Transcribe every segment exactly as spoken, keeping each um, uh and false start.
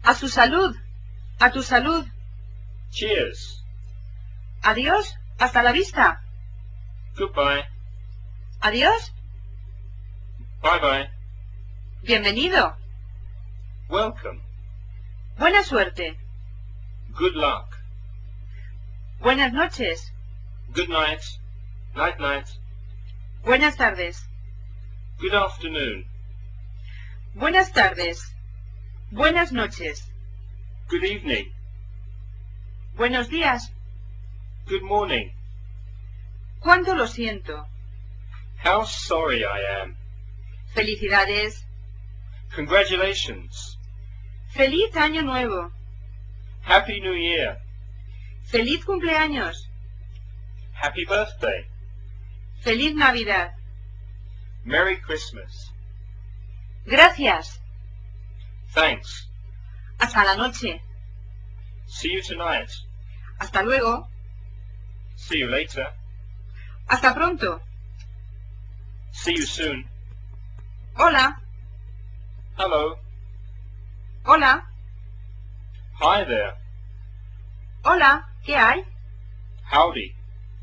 A su salud. A tu salud. Cheers. Adiós. Hasta la vista. Goodbye. Adiós. Bye-bye. Bienvenido. Welcome. Buena suerte. Good luck. Buenas noches. Good night. Night-night. Buenas tardes. Good afternoon. Buenas tardes. Buenas noches. Good evening. Buenos días. Good morning. Cuánto lo siento. How sorry I am. Felicidades. Congratulations. Feliz Año Nuevo. Happy New Year. Feliz cumpleaños. Happy birthday. Feliz Navidad. Merry Christmas. Gracias. Thanks. Hasta la noche. See you tonight. Hasta luego. See you later. Hasta pronto. See you soon. Hola. Hello. Hola. Hi there. Hola. ¿Qué hay? Howdy.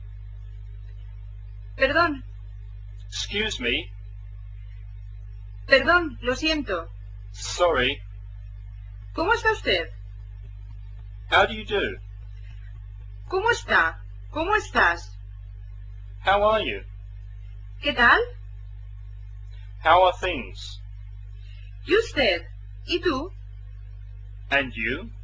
Perdón. Excuse me. Perdón. Lo siento. Sorry. ¿Cómo está usted? How do you do? ¿Cómo está? ¿Cómo estás? How are you? ¿Qué tal? How are things? ¿Y usted? ¿Y tú? And you?